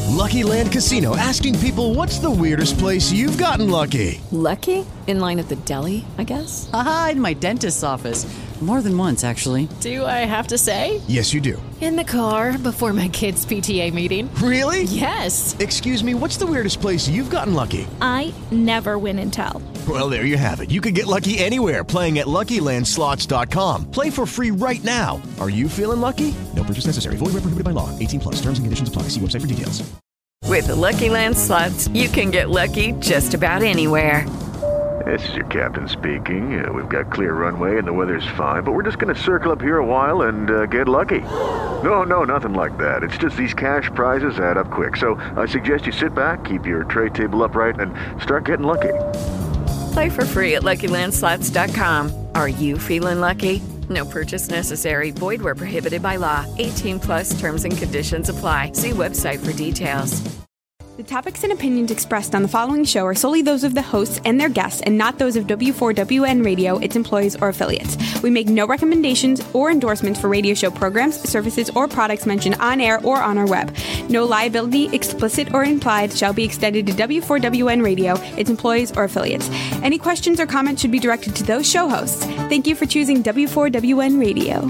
Lucky Land Casino, asking people, what's the weirdest place you've gotten lucky? Lucky? In line at the deli, I guess? Aha, in my dentist's office. More than once, actually. Do I have to say? Yes, you do. In the car before my kids' PTA meeting. Really? Yes. Excuse me, what's the weirdest place you've gotten lucky? I never win and tell. Well, there you have it. You can get lucky anywhere, playing at LuckyLandSlots.com. Play for free right now. Are you feeling lucky? No purchase necessary. Void where prohibited by law. 18 plus. Terms and conditions apply. See website for details. With the Lucky Land Slots, you can get lucky just about anywhere. This is your captain speaking. We've got clear runway and the weather's fine, but we're just going to circle up here a while and get lucky. No, nothing like that. It's just these cash prizes add up quick. So I suggest you sit back, keep your tray table upright, and start getting lucky. Play for free at LuckyLandSlots.com. Are you feeling lucky? No purchase necessary. Void where prohibited by law. 18 plus terms and conditions apply. See website for details. The topics and opinions expressed on the following show are solely those of the hosts and their guests and not those of W4WN Radio, its employees, or affiliates. We make no recommendations or endorsements for radio show programs, services, or products mentioned on air or on our web. No liability, explicit or implied, shall be extended to W4WN Radio, its employees, or affiliates. Any questions or comments should be directed to those show hosts. Thank you for choosing W4WN Radio.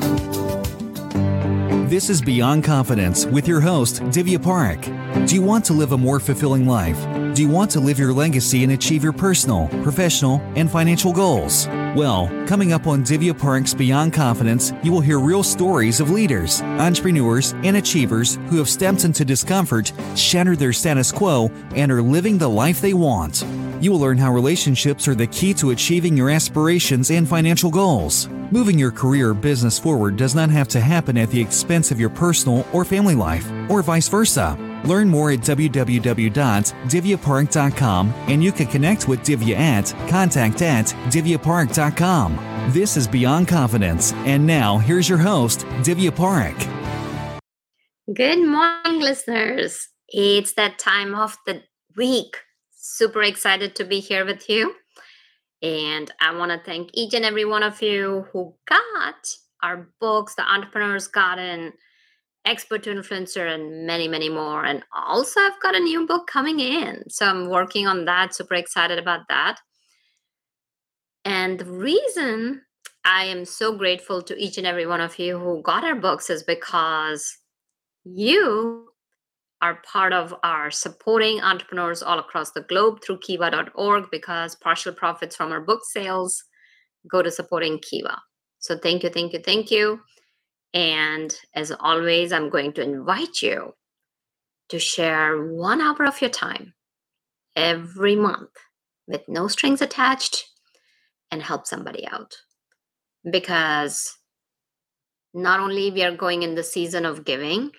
This is Beyond Confidence with your host, Divya Parekh. Do you want to live a more fulfilling life? Do you want to live your legacy and achieve your personal, professional, and financial goals? Well, coming up on Divya Parekh's Beyond Confidence, you will hear real stories of leaders, entrepreneurs, and achievers who have stepped into discomfort, shattered their status quo, and are living the life they want. You will learn how relationships are the key to achieving your aspirations and financial goals. Moving your career or business forward does not have to happen at the expense of your personal or family life, or vice versa. Learn more at www.divyaparekh.com, and you can connect with Divya at contact@divyaparekh.com. This is Beyond Confidence, and now here's your host, Divya Parekh. Good morning, listeners. It's that time of the week. Super excited to be here with you. And I want to thank each and every one of you who got our books, The Entrepreneur's Garden, Expert to Influencer, and many, many more. And also, I've got a new book coming in. So I'm working on that. Super excited about that. And the reason I am so grateful to each and every one of you who got our books is because you are part of our supporting entrepreneurs all across the globe through Kiva.org, because partial profits from our book sales go to supporting Kiva. So thank you, thank you, thank you. And as always, I'm going to invite you to share 1 hour of your time every month with no strings attached and help somebody out. Because not only we are going in the season of giving,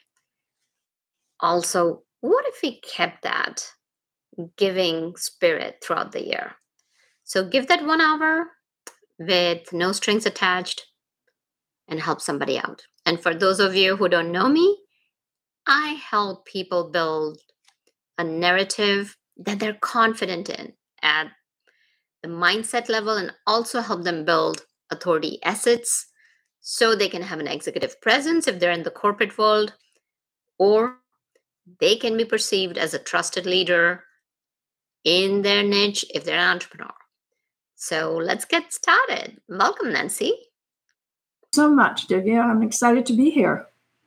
also, what if we kept that giving spirit throughout the year? So give that 1 hour with no strings attached and help somebody out. And for those of you who don't know me, I help people build a narrative that they're confident in at the mindset level, and also help them build authority assets so they can have an executive presence if they're in the corporate world, or they can be perceived as a trusted leader in their niche if they're an entrepreneur. So let's get started. Welcome, Nancy. So much, Divya. I'm excited to be here.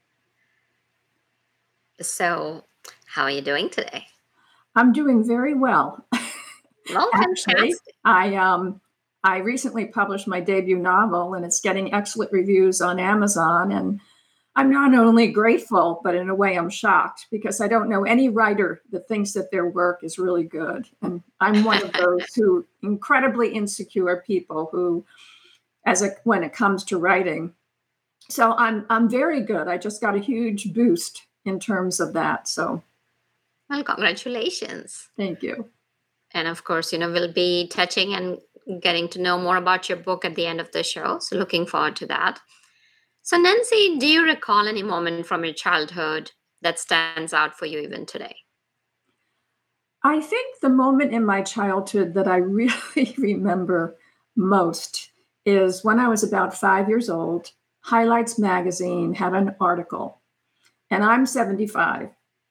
So how are you doing today? I'm doing very well. Well, actually, I recently published my debut novel, and it's getting excellent reviews on Amazon. And I'm not only grateful, but in a way I'm shocked, because I don't know any writer that thinks that their work is really good. And I'm one of those who incredibly insecure people who, when it comes to writing. So I'm very good. I just got a huge boost in terms of that. So, well, congratulations. Thank you. And of course, we'll be touching and getting to know more about your book at the end of the show. So looking forward to that. So Nancy, do you recall any moment from your childhood that stands out for you even today? I think the moment in my childhood that I really remember most is when I was about 5 years old. Highlights magazine had an article, and I'm 75.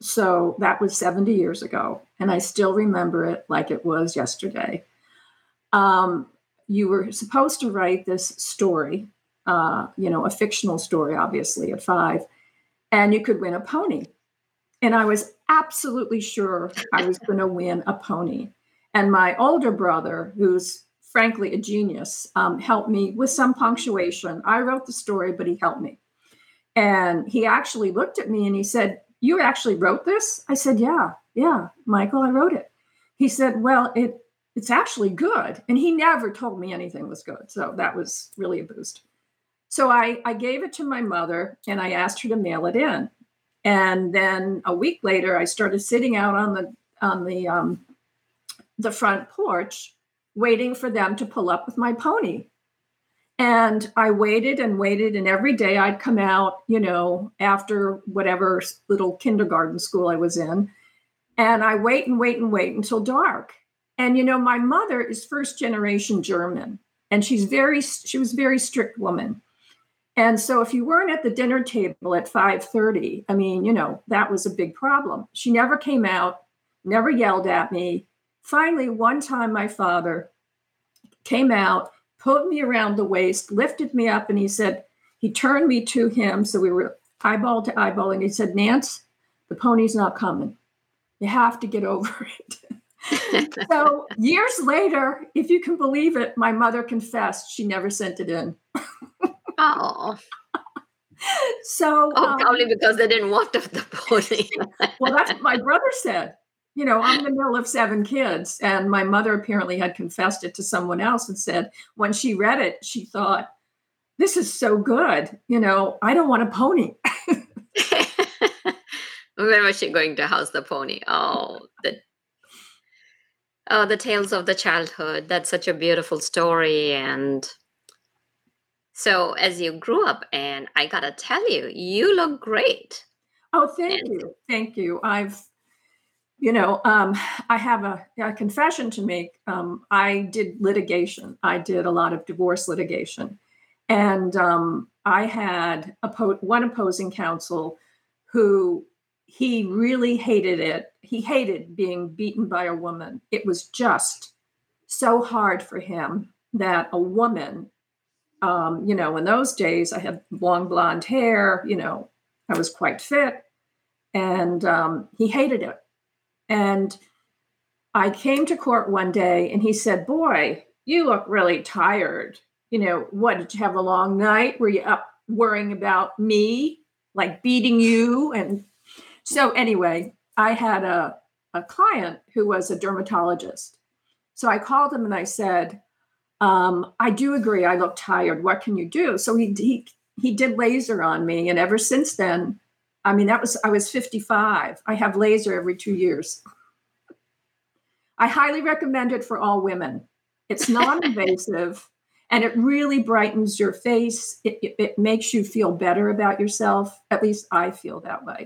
So that was 70 years ago. And I still remember it like it was yesterday. You were supposed to write this story, a fictional story, obviously, at 5, and you could win a pony. And I was absolutely sure I was going to win a pony. And my older brother, who's frankly a genius, helped me with some punctuation. I wrote the story, but he helped me. And he actually looked at me and he said, "You actually wrote this?" I said, yeah, Michael, I wrote it. He said, "Well, it's actually good." And he never told me anything was good. So that was really a boost. So I gave it to my mother and I asked her to mail it in. And then a week later, I started sitting out on the front porch, waiting for them to pull up with my pony. And I waited and waited, and every day I'd come out, after whatever little kindergarten school I was in, and I wait and wait and wait until dark. And my mother is first generation German, and she was a very strict woman. And so if you weren't at the dinner table at 5:30, that was a big problem. She never came out, never yelled at me. Finally, one time my father came out, pulled me around the waist, lifted me up, and he turned me to him. So we were eyeball to eyeball, and he said, "Nance, the pony's not coming. You have to get over it." So years later, if you can believe it, my mother confessed she never sent it in. Oh. So probably because they didn't want the pony. Well, that's what my brother said. I'm in the middle of 7 kids, and my mother apparently had confessed it to someone else and said when she read it, she thought, "This is so good. I don't want a pony." Where was she going to house the pony? The tales of the childhood. That's such a beautiful story. And so as you grew up, and I gotta tell you, you look great. Oh, thank you. Thank you. I have a confession to make. I did litigation. I did a lot of divorce litigation. And I had one opposing counsel who he really hated it. He hated being beaten by a woman. It was just so hard for him that a woman, in those days, I had long blonde hair, I was quite fit, and he hated it. And I came to court one day and he said, "Boy, you look really tired. What, did you have a long night? Were you up worrying about me, like beating you?" And so anyway, I had a client who was a dermatologist. So I called him and I said, "I do agree. I look tired. What can you do?" So he did laser on me. And ever since then, I was 55. I have laser every 2 years. I highly recommend it for all women. It's non-invasive and it really brightens your face. It makes you feel better about yourself. At least I feel that way.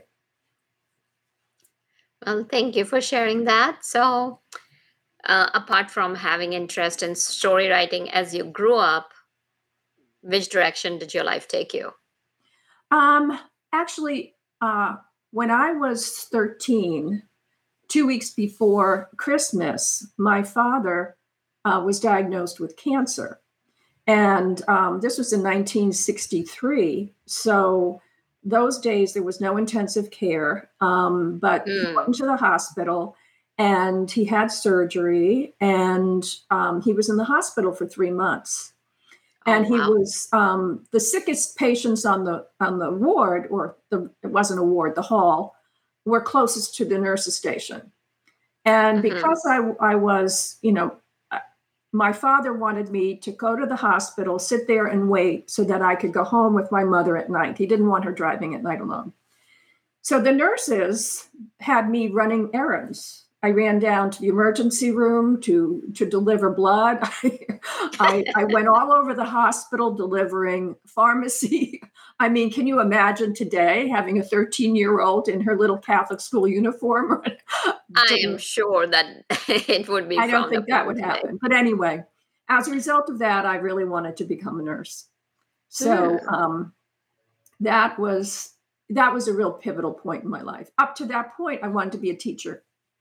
Well, thank you for sharing that. So apart from having interest in story writing as you grew up, which direction did your life take you? Actually, when I was 13, 2 weeks before Christmas, my father was diagnosed with cancer. And this was in 1963. So those days, there was no intensive care, but he went into the hospital and he had surgery, and he was in the hospital for 3 months. And he was the sickest patients on the ward, it wasn't a ward, the hall, were closest to the nurse's station. And because I was, my father wanted me to go to the hospital, sit there and wait so that I could go home with my mother at night. He didn't want her driving at night alone. So the nurses had me running errands. I ran down to the emergency room to deliver blood. I went all over the hospital delivering pharmacy. I mean, can you imagine today having a 13-year-old in her little Catholic school uniform? I am sure that it would be. I don't think that would happen. But anyway, as a result of that, I really wanted to become a nurse. So that was that was a real pivotal point in my life. Up to that point, I wanted to be a teacher.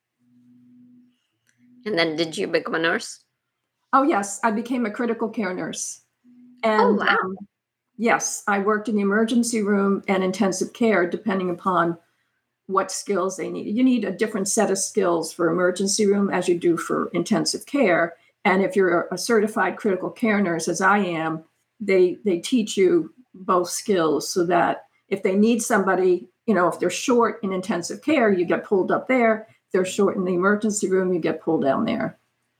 And then did you become a nurse? Oh, yes. I became a critical care nurse. Oh, And wow. yes, I worked in the emergency room and intensive care, depending upon what skills they needed. You need a different set of skills for emergency room as you do for intensive care. And if you're a certified critical care nurse, as I am, they teach you both skills so that if they need somebody, if they're short in intensive care, you get pulled up there. If they're short in the emergency room, you get pulled down there.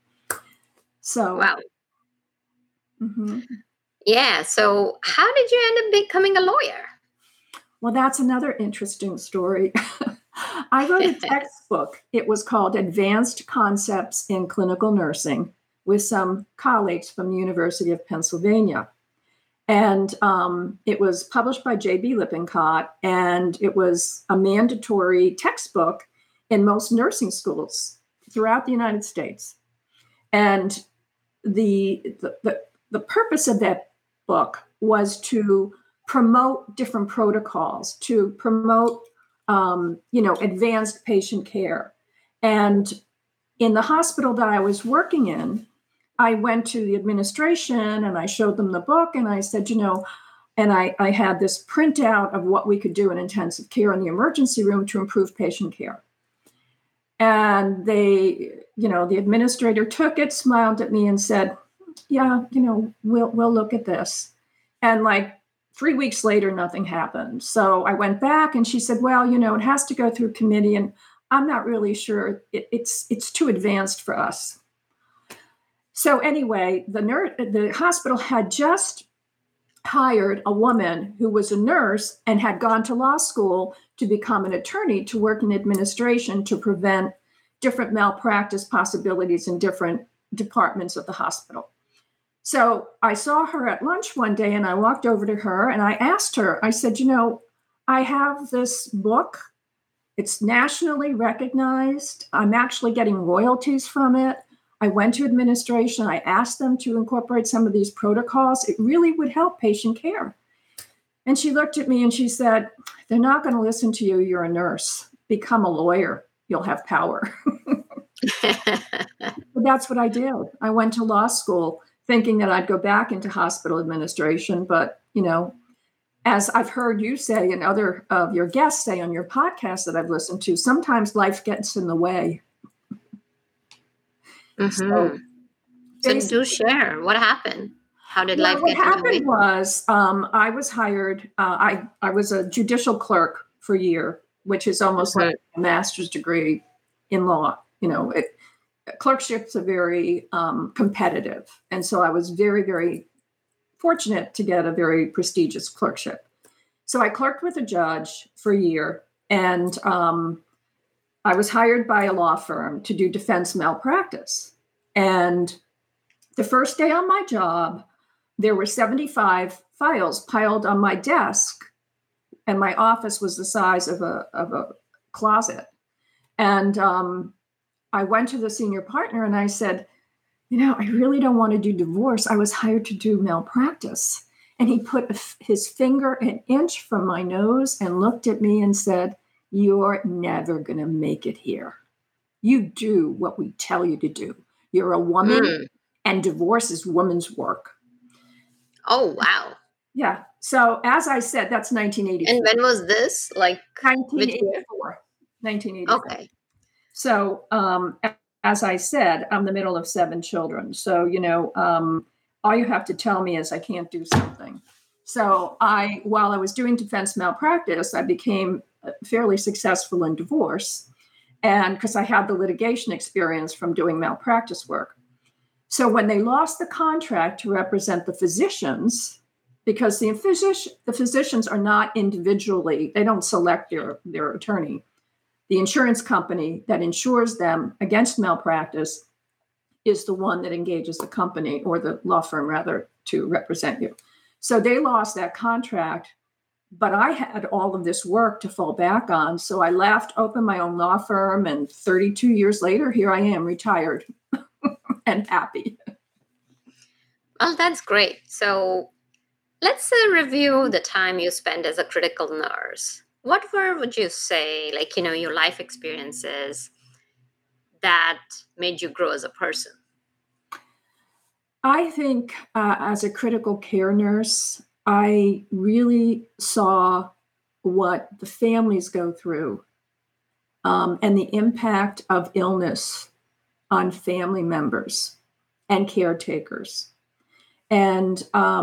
So, Wow. Mm-hmm. Yeah. So how did you end up becoming a lawyer? Well, that's another interesting story. I wrote a textbook. It was called Advanced Concepts in Clinical Nursing with some colleagues from the University of Pennsylvania. And it was published by J.B. Lippincott, and it was a mandatory textbook in most nursing schools throughout the United States. And the purpose of that book was to promote different protocols, to promote, advanced patient care. And in the hospital that I was working in, I went to the administration and I showed them the book and I said, and I had this printout of what we could do in intensive care in the emergency room to improve patient care. And they, the administrator took it, smiled at me and said, yeah, we'll look at this. And like 3 weeks later, nothing happened. So I went back and she said, well, it has to go through committee and I'm not really sure it's too advanced for us. So anyway, the hospital had just hired a woman who was a nurse and had gone to law school to become an attorney to work in administration to prevent different malpractice possibilities in different departments of the hospital. So I saw her at lunch one day and I walked over to her and I asked her, I said, I have this book. It's nationally recognized. I'm actually getting royalties from it. I went to administration. I asked them to incorporate some of these protocols. It really would help patient care. And she looked at me and she said, they're not going to listen to you. You're a nurse. Become a lawyer. You'll have power. But that's what I did. I went to law school thinking that I'd go back into hospital administration. But, as I've heard you say and other of your guests say on your podcast that I've listened to, sometimes life gets in the way. Mm-hmm. So do share. What happened? How did life get in the way? What happened was I was hired. I was a judicial clerk for a year, which is almost like a master's degree in law. Clerkships are very competitive. And so I was very, very fortunate to get a very prestigious clerkship. So I clerked with a judge for a year. And I was hired by a law firm to do defense malpractice. And the first day on my job, there were 75 files piled on my desk. And my office was the size of a closet. And I went to the senior partner and I said, I really don't want to do divorce. I was hired to do malpractice. And he put his finger an inch from my nose and looked at me and said, you're never going to make it here. You do what we tell you to do. You're a woman and divorce is woman's work. Oh, wow. Yeah. So as I said, that's 1984. And when was this? Like 1984. 1984. Okay. So as I said, I'm the middle of 7 children. So, all you have to tell me is I can't do something. So while I was doing defense malpractice, I became fairly successful in divorce. And because I had the litigation experience from doing malpractice work. So when they lost the contract to represent the physicians, because the physicians are not individually, they don't select their attorney. The insurance company that insures them against malpractice is the one that engages the company or the law firm, rather, to represent you. So they lost that contract, but I had all of this work to fall back on. So I left, opened my own law firm, and 32 years later, here I am, retired and happy. Well, that's great. So let's review the time you spent as a critical nurse. would you say, like, your life experiences that made you grow as a person? I think as a critical care nurse, I really saw what the families go through and the impact of illness on family members and caretakers. And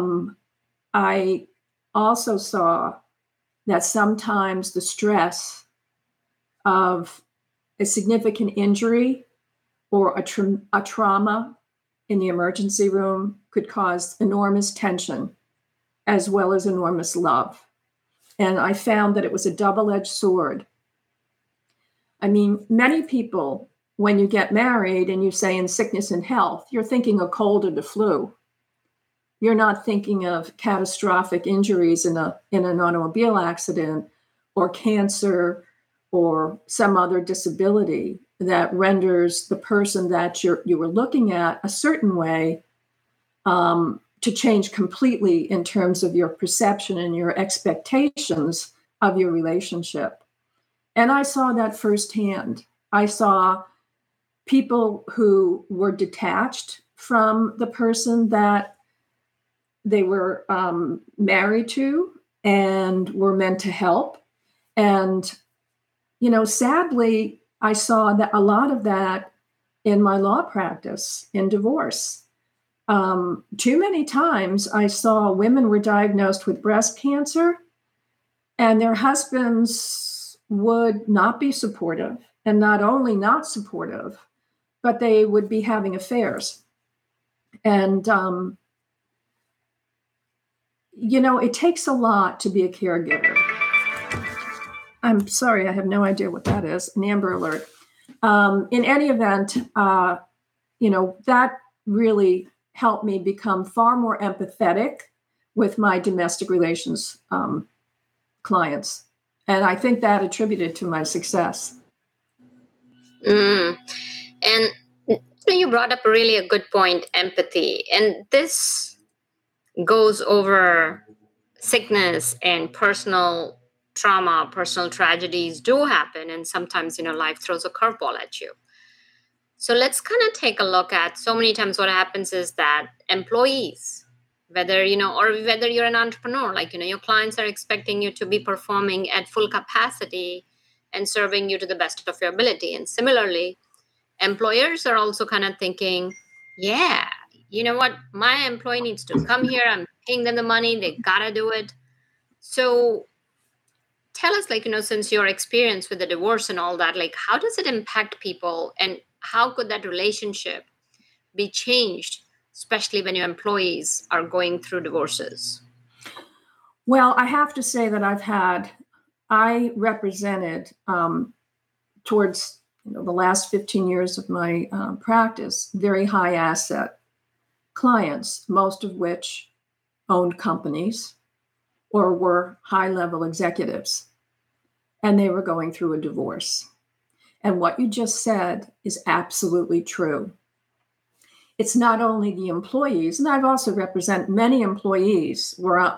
I also saw that sometimes the stress of a significant injury or a trauma in the emergency room could cause enormous tension as well as enormous love. And I found that it was a double-edged sword. I mean, many people, when you get married and you say in sickness and health, you're thinking a cold or the flu. You're not thinking of catastrophic injuries in an automobile accident or cancer or some other disability that renders the person that you were looking at a certain way to change completely in terms of your perception and your expectations of your relationship. And I saw that firsthand. I saw people who were detached from the person that they were married to and were meant to help. And, sadly, I saw that a lot of that in my law practice in divorce. Too many times I saw women were diagnosed with breast cancer and their husbands would not be supportive, and not only not supportive, but they would be having affairs. And, it takes a lot to be a caregiver. I'm sorry, I have no idea what that is, an Amber Alert. In any event, that really helped me become far more empathetic with my domestic relations clients. And I think that attributed to my success. And you brought up really a good point, empathy. And this goes over sickness and personal trauma, personal tragedies do happen. And sometimes, life throws a curveball at you. So let's kind of take a look at, so many times what happens is that employees, whether you're an entrepreneur, your clients are expecting you to be performing at full capacity and serving you to the best of your ability. And similarly, employers are also kind of thinking, yeah, you know what, my employee needs to come here. I'm paying them the money. They got to do it. So tell us, since your experience with the divorce and all that, how does it impact people, and how could that relationship be changed, especially when your employees are going through divorces? Well, I have to say that I represented towards the last 15 years of my practice, very high asset clients, most of which owned companies or were high-level executives, and they were going through a divorce. And what you just said is absolutely true. It's not only the employees, and I've also represent many employees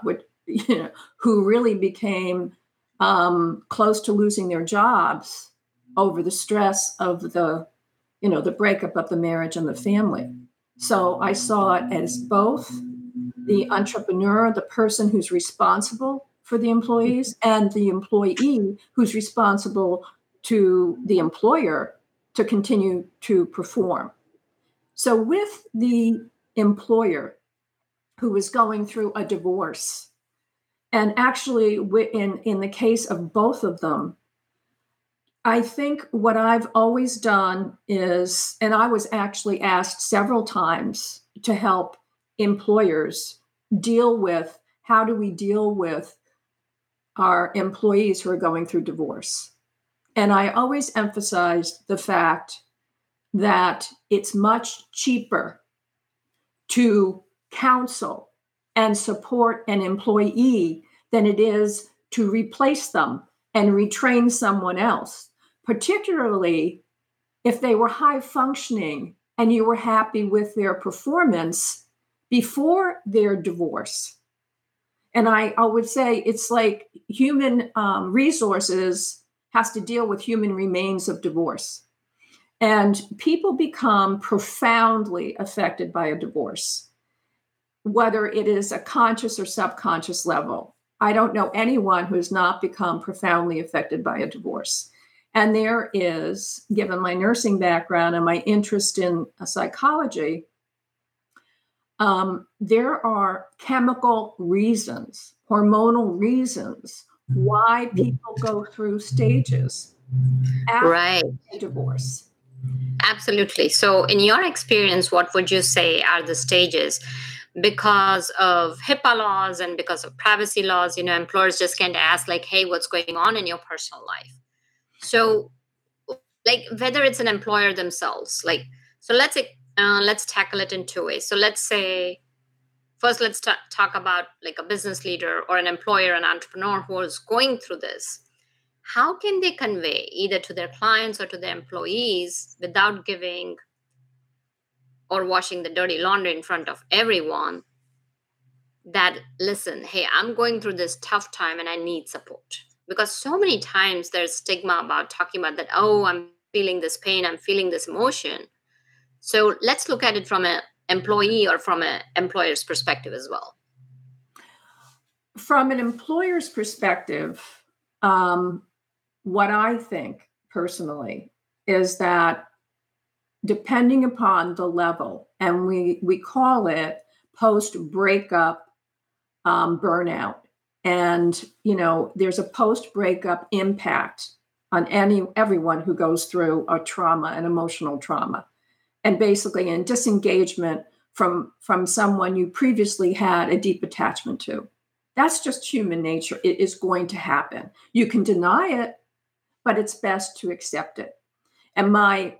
who really became close to losing their jobs over the stress of the breakup of the marriage and the family. So I saw it as both the entrepreneur, the person who's responsible for the employees, and the employee who's responsible to the employer to continue to perform. So with the employer who was going through a divorce, and actually in the case of both of them, I think what I've always done is, and I was actually asked several times to help employers deal with, how do we deal with our employees who are going through divorce? And I always emphasized the fact that it's much cheaper to counsel and support an employee than it is to replace them and retrain someone else, particularly if they were high functioning and you were happy with their performance before their divorce. And I would say it's like human resources has to deal with human remains of divorce. And people become profoundly affected by a divorce, whether it is a conscious or subconscious level. I don't know anyone who has not become profoundly affected by a divorce. And there is, given my nursing background and my interest in psychology, there are chemical reasons, hormonal reasons why people go through stages after a divorce. Absolutely. So in your experience, what would you say are the stages? Because of HIPAA laws and because of privacy laws, employers just can't ask like, hey, what's going on in your personal life? So like whether it's an employer themselves, so let's tackle it in two ways. So let's say, first, let's talk about like a business leader or an employer, an entrepreneur who is going through this. How can they convey either to their clients or to their employees without giving or washing the dirty laundry in front of everyone that, listen, hey, I'm going through this tough time and I need support? Because so many times there's stigma about talking about that, oh, I'm feeling this pain, I'm feeling this emotion. So let's look at it from an employee or from an employer's perspective as well. From an employer's perspective, what I think personally is that depending upon the level, and we call it post-breakup burnout, and there's a post-breakup impact on everyone who goes through a trauma, an emotional trauma, and basically in disengagement from someone you previously had a deep attachment to. That's just human nature. It is going to happen. You can deny it, but it's best to accept it. And I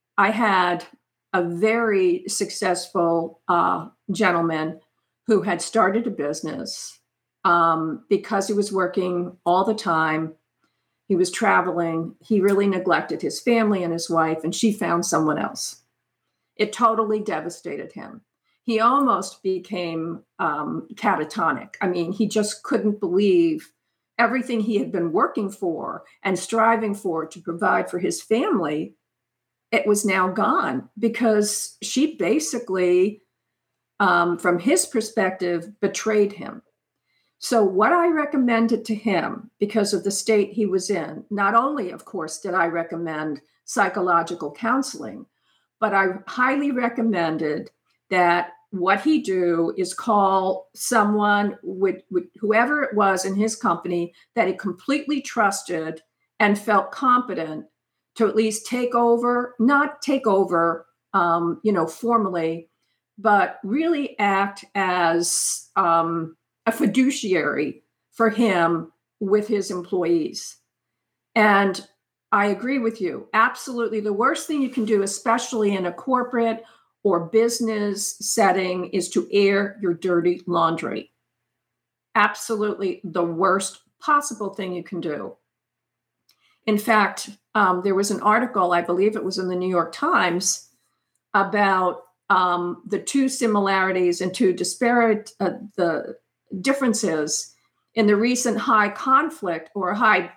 had a very successful gentleman who had started a business because he was working all the time. He was traveling. He really neglected his family and his wife, and she found someone else. It totally devastated him. He almost became catatonic. I mean, he just couldn't believe everything he had been working for and striving for to provide for his family. It was now gone because she basically, from his perspective, betrayed him. So what I recommended to him, because of the state he was in, not only, of course, did I recommend psychological counseling, but I highly recommended that what he do is call someone with whoever it was in his company that he completely trusted and felt competent to at least not take over, formally, but really act as a fiduciary for him with his employees. And I agree with you. Absolutely. The worst thing you can do, especially in a corporate or business setting, is to air your dirty laundry. Absolutely the worst possible thing you can do. In fact, there was an article, I believe it was in the New York Times, about the two similarities and two disparate the differences in the recent high conflict or high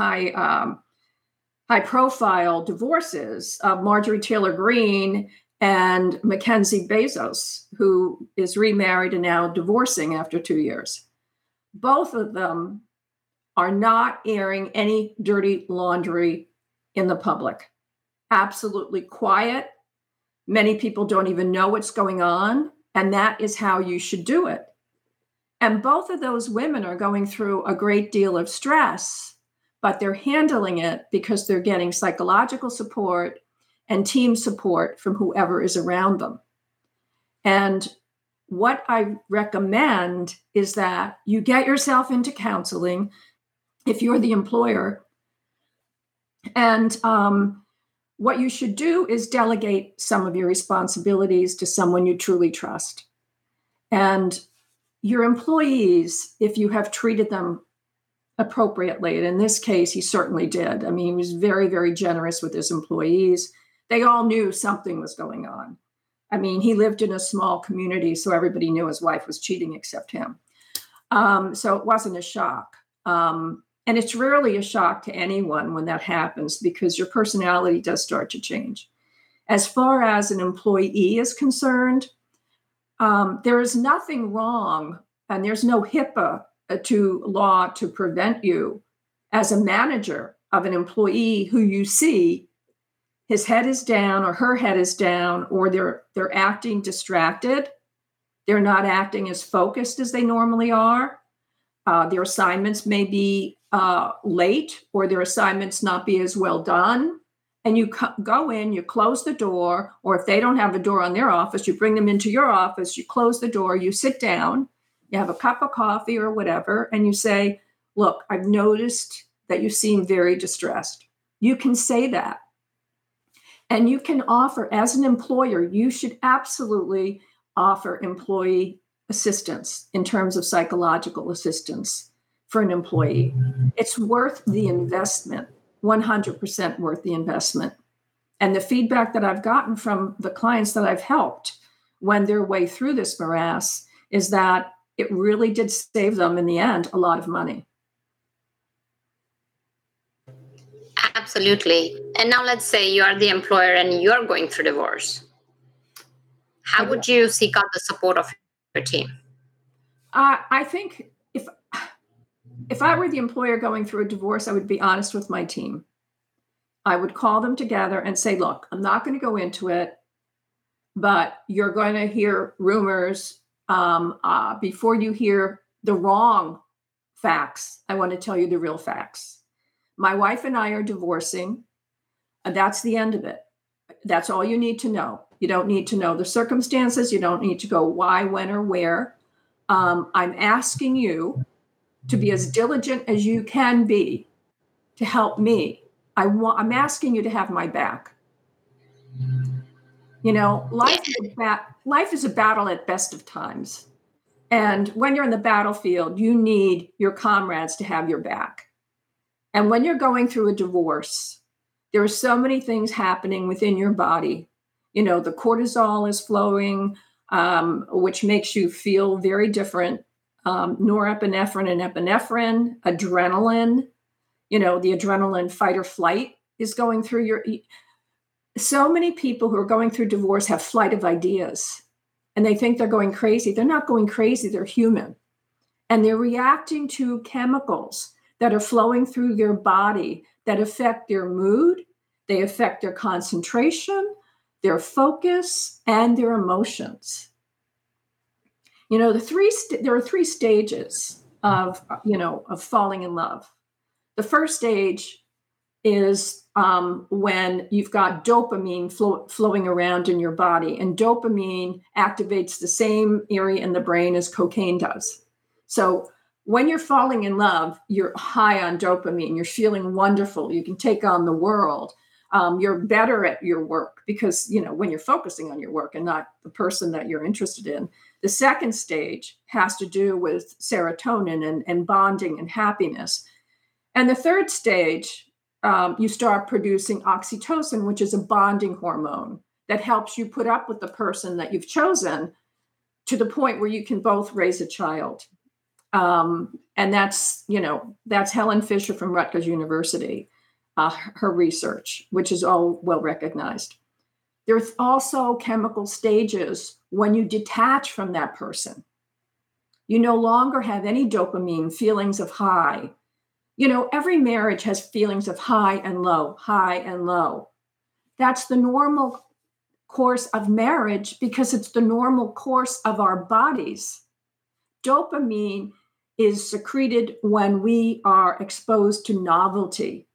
profile divorces of Marjorie Taylor Greene and Mackenzie Bezos, who is remarried and now divorcing after 2 years. Both of them are not airing any dirty laundry in the public. Absolutely quiet. Many people don't even know what's going on, and that is how you should do it. And both of those women are going through a great deal of stress, but they're handling it because they're getting psychological support and team support from whoever is around them. And what I recommend is that you get yourself into counseling if you're the employer. And what you should do is delegate some of your responsibilities to someone you truly trust. And your employees, if you have treated them appropriately, and in this case, he certainly did. I mean, he was very, very generous with his employees. They all knew something was going on. I mean, he lived in a small community, so everybody knew his wife was cheating except him. So it wasn't a shock. And it's rarely a shock to anyone when that happens because your personality does start to change. As far as an employee is concerned, there is nothing wrong, and there's no HIPAA law to prevent you as a manager of an employee who you see his head is down or her head is down, or they're acting distracted. They're not acting as focused as they normally are. Their assignments may be late, or their assignments not be as well done. And you go in, you close the door, or if they don't have a door on their office, you bring them into your office, you close the door, you sit down, you have a cup of coffee or whatever, and you say, look, I've noticed that you seem very distressed. You can say that. And you can offer, as an employer, you should absolutely offer employee assistance in terms of psychological assistance for an employee. It's worth the investment, 100% worth the investment. And the feedback that I've gotten from the clients that I've helped when their way through this morass is that it really did save them in the end a lot of money. Absolutely. And now let's say you are the employer and you're going through divorce. How would you seek out the support of your team? I think if I were the employer going through a divorce, I would be honest with my team. I would call them together and say, look, I'm not going to go into it, but you're going to hear rumors. Before you hear the wrong facts, I want to tell you the real facts. My wife and I are divorcing. And that's the end of it. That's all you need to know. You don't need to know the circumstances. You don't need to go why, when, or where. I'm asking you to be as diligent as you can be to help me. I'm asking you to have my back. You know, life is a battle at best of times. And when you're in the battlefield, you need your comrades to have your back. And when you're going through a divorce, there are so many things happening within your body. You know, the cortisol is flowing, which makes you feel very different. Norepinephrine and epinephrine, adrenaline, you know, the adrenaline fight or flight is going through so many people who are going through divorce have flight of ideas and they think they're going crazy. They're not going crazy. They're human. And they're reacting to chemicals that are flowing through their body that affect their mood. They affect their concentration, their focus, and their emotions. You know, there are three stages of falling in love. The first stage is when you've got dopamine flowing around in your body, and dopamine activates the same area in the brain as cocaine does. So when you're falling in love, you're high on dopamine. You're feeling wonderful. You can take on the world. You're better at your work because, you know, when you're focusing on your work and not the person that you're interested in. The second stage has to do with serotonin and bonding and happiness. And the third stage, you start producing oxytocin, which is a bonding hormone that helps you put up with the person that you've chosen to the point where you can both raise a child. And that's Helen Fisher from Rutgers University, her research, which is all well recognized. There's also chemical stages when you detach from that person. You no longer have any dopamine, feelings of high. You know, every marriage has feelings of high and low, high and low. That's the normal course of marriage because it's the normal course of our bodies. Dopamine is secreted when we are exposed to novelty.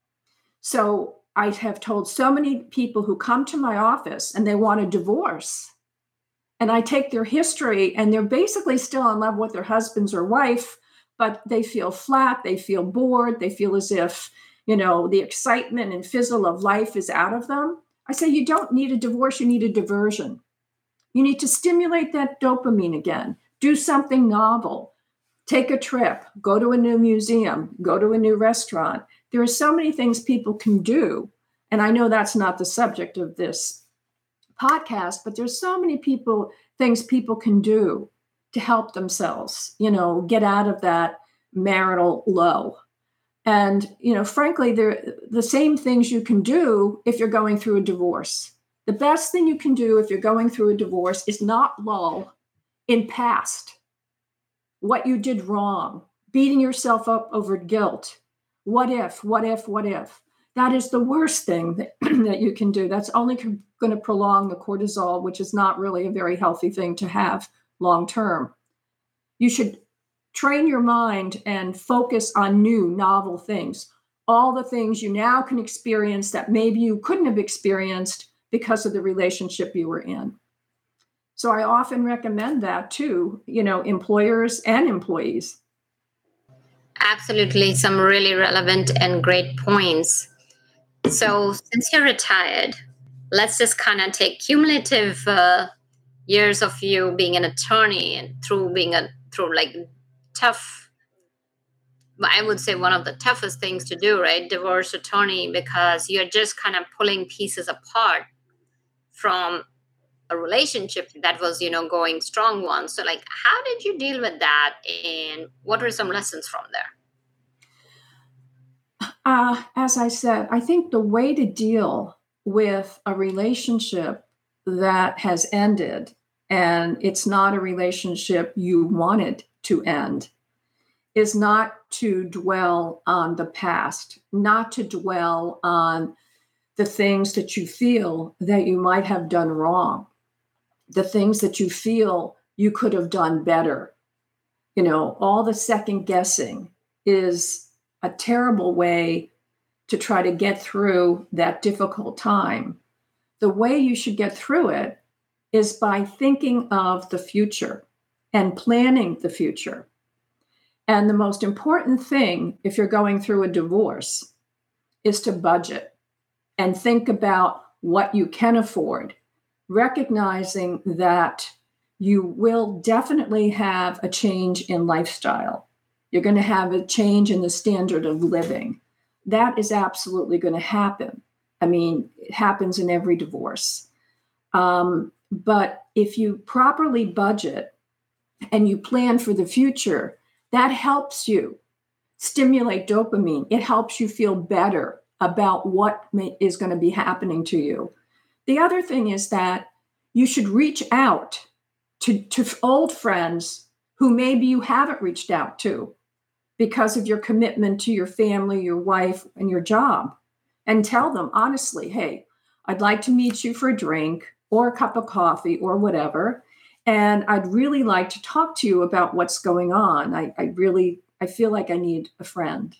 So I have told so many people who come to my office and they want a divorce. And I take their history and they're basically still in love with their husbands or wife, but they feel flat, they feel bored, they feel as if, you know, the excitement and fizzle of life is out of them. I say, you don't need a divorce, you need a diversion. You need to stimulate that dopamine again. Do something novel. Take a trip, go to a new museum, go to a new restaurant. There are so many things people can do. And I know that's not the subject of this podcast, but there's so many things people can do to help themselves, get out of that marital low. And, frankly, they're the same things you can do if you're going through a divorce. The best thing you can do if you're going through a divorce is not lull in past, what you did wrong, beating yourself up over guilt. What if? That is the worst thing that you can do. That's only going to prolong the cortisol, which is not really a very healthy thing to have long term. You should train your mind and focus on new, novel things. All the things you now can experience that maybe you couldn't have experienced because of the relationship you were in. So I often recommend that to, employers and employees. Absolutely. Some really relevant and great points. So since you're retired, let's just kind of take cumulative years of you being an attorney and through tough, I would say one of the toughest things to do, right? Divorce attorney, because you're just kind of pulling pieces apart from a relationship that was, going strong once. So how did you deal with that? And what were some lessons from there? As I said, I think the way to deal with a relationship that has ended and it's not a relationship you wanted to end is not to dwell on the past, not to dwell on the things that you feel that you might have done wrong, the things that you feel you could have done better. All the second guessing is a terrible way to try to get through that difficult time. The way you should get through it is by thinking of the future and planning the future. And the most important thing, if you're going through a divorce, is to budget and think about what you can afford, recognizing that you will definitely have a change in lifestyle. You're going to have a change in the standard of living. That is absolutely going to happen. I mean, it happens in every divorce. But if you properly budget and you plan for the future, that helps you stimulate dopamine. It helps you feel better about what is going to be happening to you. The other thing is that you should reach out to old friends who maybe you haven't reached out to because of your commitment to your family, your wife, and your job, and tell them honestly, hey, I'd like to meet you for a drink or a cup of coffee or whatever. And I'd really like to talk to you about what's going on. I feel like I need a friend.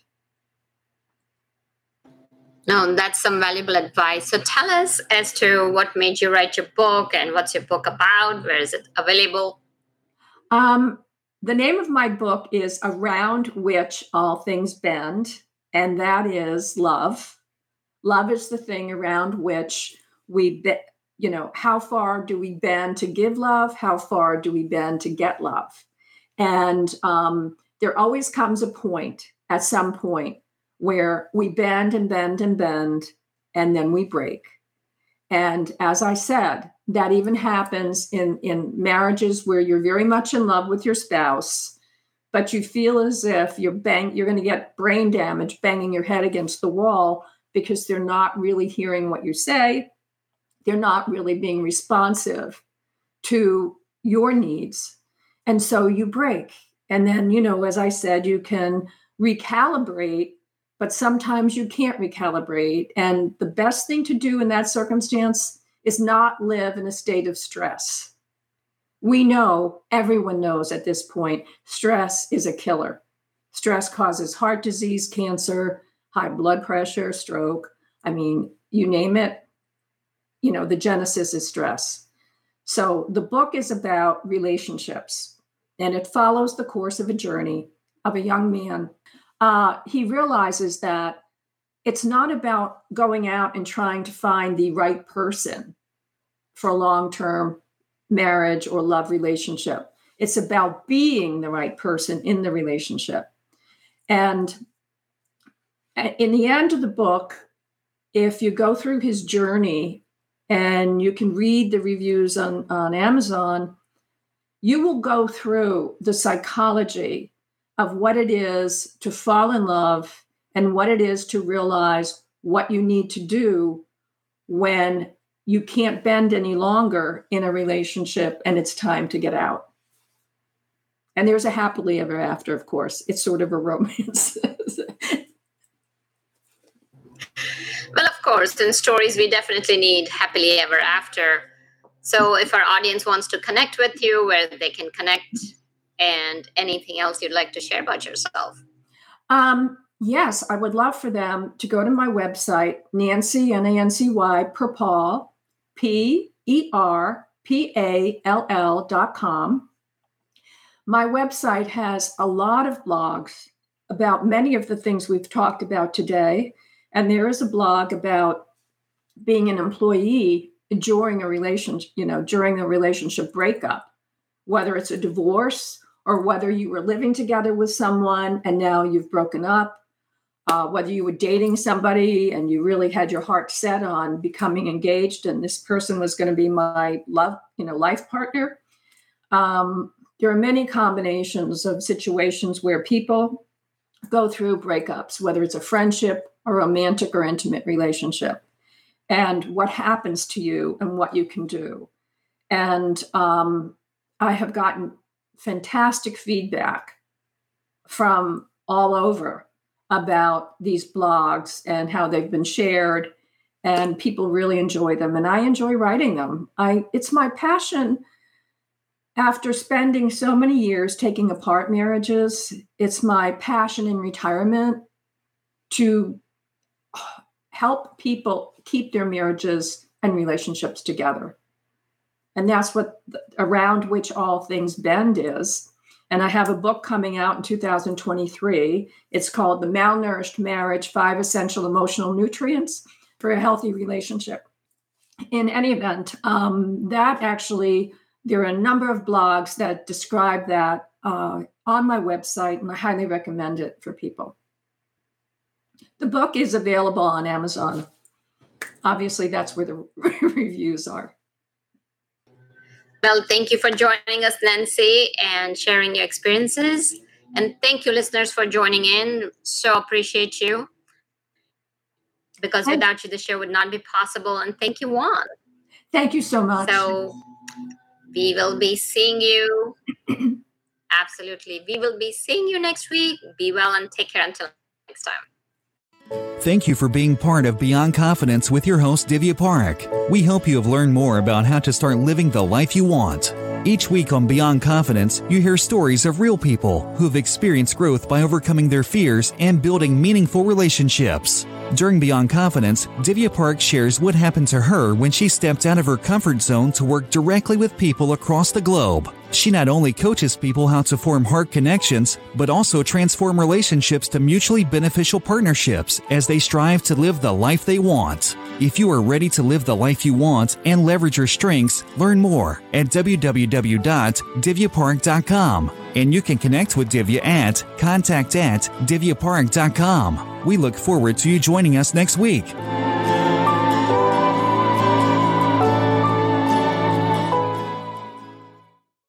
No, that's some valuable advice. So tell us as to what made you write your book and what's your book about? Where is it available? The name of my book is Around Which All Things Bend, and that is love. Love is the thing around which how far do we bend to give love? How far do we bend to get love? And there always comes a point, at some point, where we bend and bend and bend, and then we break. And as I said, that even happens in marriages where you're very much in love with your spouse, but you feel as if you're going to get brain damage banging your head against the wall because they're not really hearing what you say. They're not really being responsive to your needs. And so you break. And then, as I said, you can recalibrate, but sometimes you can't recalibrate. And the best thing to do in that circumstance is not live in a state of stress. We know, everyone knows at this point, stress is a killer. Stress causes heart disease, cancer, high blood pressure, stroke. I mean, you name it. The genesis is stress. So the book is about relationships, and it follows the course of a journey of a young man. He realizes that it's not about going out and trying to find the right person for a long-term marriage or love relationship. It's about being the right person in the relationship. And in the end of the book, if you go through his journey, and you can read the reviews on Amazon, you will go through the psychology of what it is to fall in love and what it is to realize what you need to do when you can't bend any longer in a relationship and it's time to get out. And there's a happily ever after, of course. It's sort of a romance. Well, of course, in stories, we definitely need happily ever after. So if our audience wants to connect with you, where they can connect, and anything else you'd like to share about yourself? Yes, I would love for them to go to my website, Nancy, Nancy, Perpall, PERPALL.com. My website has a lot of blogs about many of the things we've talked about today. And there is a blog about being an employee during a relationship, during a relationship breakup, whether it's a divorce or whether you were living together with someone and now you've broken up, whether you were dating somebody and you really had your heart set on becoming engaged and this person was going to be my life partner. There are many combinations of situations where people go through breakups, whether it's a friendship, a romantic or intimate relationship, and what happens to you and what you can do. And I have gotten fantastic feedback from all over about these blogs and how they've been shared, and people really enjoy them. And I enjoy writing them. It's my passion. After spending so many years taking apart marriages, it's my passion in retirement to help people keep their marriages and relationships together. And that's what around which all things bend is. And I have a book coming out in 2023. It's called The Malnourished Marriage: 5 Essential Emotional Nutrients for a Healthy Relationship. In any event, there are a number of blogs that describe that on my website, and I highly recommend it for people. The book is available on Amazon. Obviously, that's where the reviews are. Well, thank you for joining us, Nancy, and sharing your experiences. And thank you, listeners, for joining in. So appreciate you. Because without you, the show would not be possible. And thank you, Juan. Thank you so much. So we will be seeing you. Absolutely. We will be seeing you next week. Be well and take care until next time. Thank you for being part of Beyond Confidence with your host, Divya Parekh. We hope you have learned more about how to start living the life you want. Each week on Beyond Confidence, you hear stories of real people who have experienced growth by overcoming their fears and building meaningful relationships. During Beyond Confidence, Divya Parekh shares what happened to her when she stepped out of her comfort zone to work directly with people across the globe. She not only coaches people how to form heart connections, but also transform relationships to mutually beneficial partnerships as they strive to live the life they want. If you are ready to live the life you want and leverage your strengths, learn more at www.divyaparekh.com. And you can connect with Divya at contact@divyaparekh.com. We look forward to you joining us next week.